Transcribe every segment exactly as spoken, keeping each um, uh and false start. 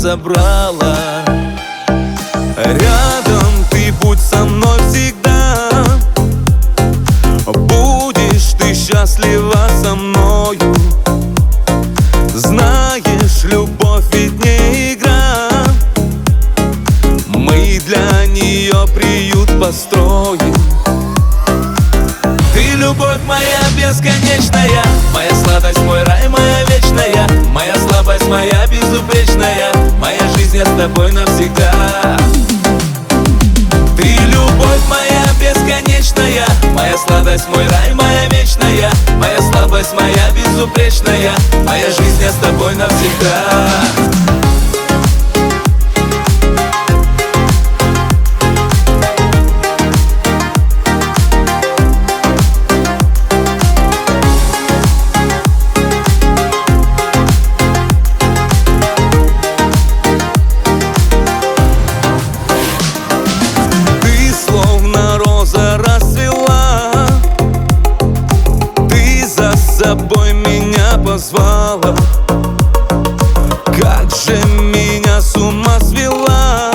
забрала. Рядом ты будь со мной всегда, будешь ты счастлива со мною. Знаешь, любовь ведь не игра, мы для нее приют построим. Ты любовь моя бесконечная, моя сладость, мой рай, моя вечная, моя слабость, моя безупречная, моя жизнь, я с тобой навсегда. Ты любовь моя бесконечная, моя сладость, мой рай, моя вечная, моя слабость, моя безупречная, моя жизнь, я с тобой навсегда. С собой меня позвала, как же меня с ума свела,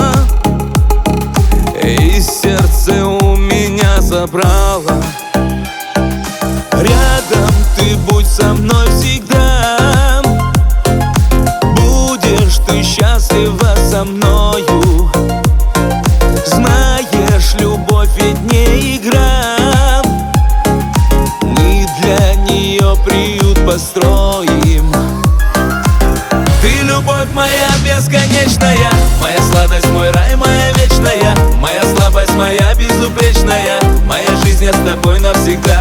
и сердце у меня забрала. Рядом ты будь со мной всегда, будешь ты счастлива со мною. Знаешь, любовь ведь не игра, приют построим. Ты любовь моя бесконечная, моя сладость, мой рай, моя вечная, моя слабость, моя безупречная, моя жизнь, я с тобой навсегда.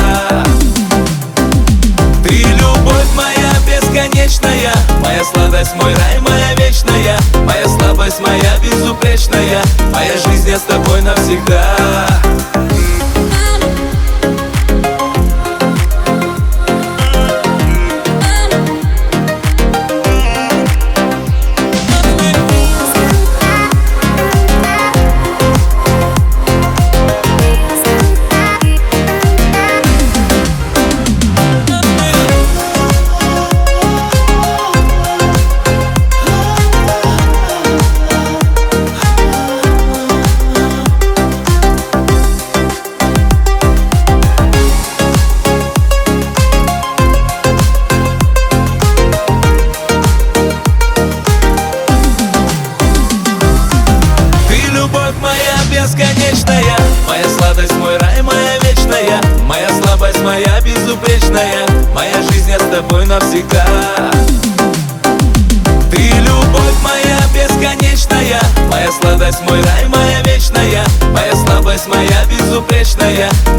Ты любовь моя бесконечная, моя сладость, мой рай, моя вечная, моя слабость, моя безупречная, моя жизнь, я с тобой навсегда. Бесконечная, моя сладость, мой рай, моя вечная, моя слабость, моя безупречная, моя жизнь, я с тобой навсегда. Ты любовь моя бесконечная, моя сладость, мой рай, моя вечная, моя слабость, моя безупречная,